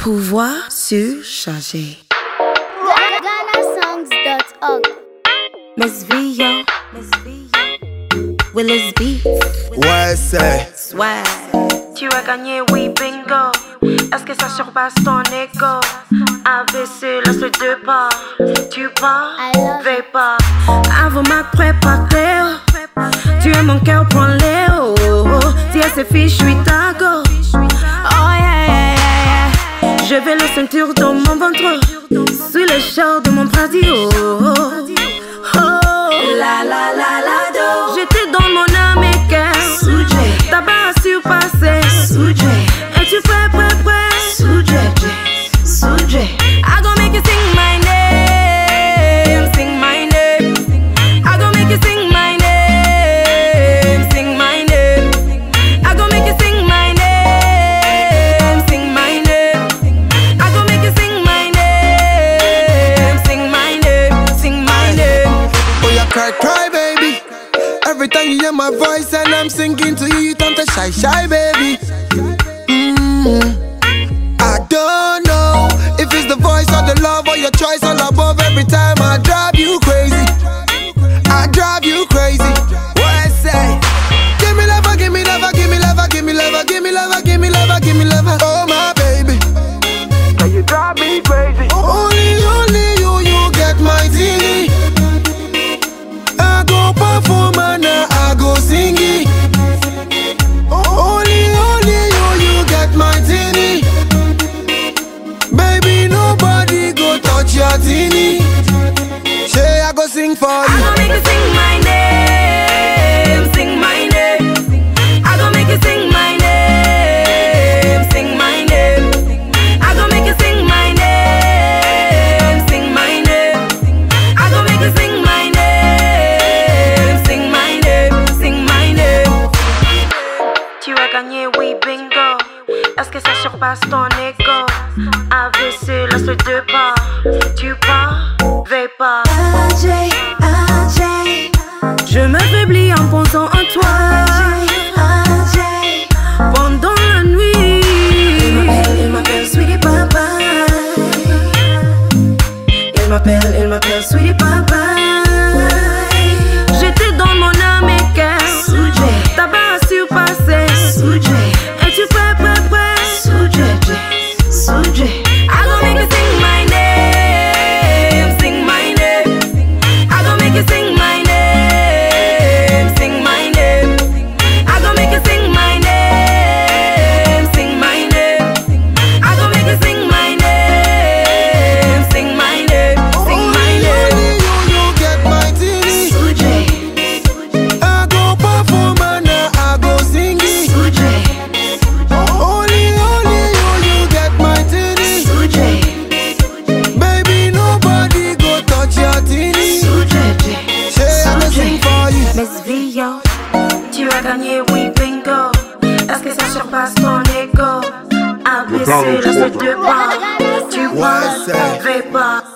Pouvoir surcharger. GhanaSongs.org. Miss Vio, Willis Beats, Ouais, c'est Swag. Tu as gagné, oui, bingo. Est-ce que ça surpasse ton ego? AVC, laisse le deux pas. Tu pars, I love vais pas. Avant ma prépa Cléo, tu es mon cœur, prends-les. Oh, oh, oh. Si elle se fiche, je suis ta go. Oh yeah, yeah, yeah, yeah. Je vais la ceinture dans mon ventre, suis le char de mon radio. Oh, oh, oh. La la la la do. J'étais dans mon âme et cœur. T'as pas surpassé. Et tu prêt, prêt, prêt. I gon' make you sing my name, sing my name. I gon' make you sing my name, sing my name. I gon' make you sing my name, sing my name. I gon' make you sing my name, sing my name, sing my name. oh yeah, cry, cry, baby. Every time you hear my voice and I'm singing to you, you turn to shy, shy, baby. I don't know if it's the voice or the love or your choice all above. Every time I drive you crazy, I drive you crazy. What I say? Give me love, give me love, give me love, give me love, give me love, give me love, give me love. Oh my baby, now you drive me crazy. Only you get my tea. I go perform and I go sing it. Only you get my teeny. Baby, nobody go touch your teeny. Say I go sing for I you. gon' make you sing my name, sing my name. I gon' make you sing my name, sing my name. I gon' make you sing my name, sing my name. I gon' make you sing my name, sing my name, sing my name. Tu as gagné, oui, bingo. Est-ce que ça surpasse ton ego? AVC, laisse le deux pas. Tu pars, vais pas. Je m'affaiblis en pensant en toi. Pendant la nuit, il m'appelle Sweetie Papa. Il m'appelle Sweetie Papa. J'étais dans mon âme et cœur. T'as pas surpassé. Et tu prêt, prêt, prêt. I gon' make you sing my name, sing my name. I gon' make you sing my name, sing my name. I gon' make you sing my name, sing my name. I gon' make you sing my name, sing my name, sing my name. Only you get my teeny. I go perform and I go sing it. Only you get my teeny. Baby, nobody go touch your teeny. Say I go sing for you. Miss Vio, Tu as gagné, oui, bingo. Est-ce que ça surpasse ton ego? ABC, laisse le deux pas. Tu Ouais, pars, c'est vais pas.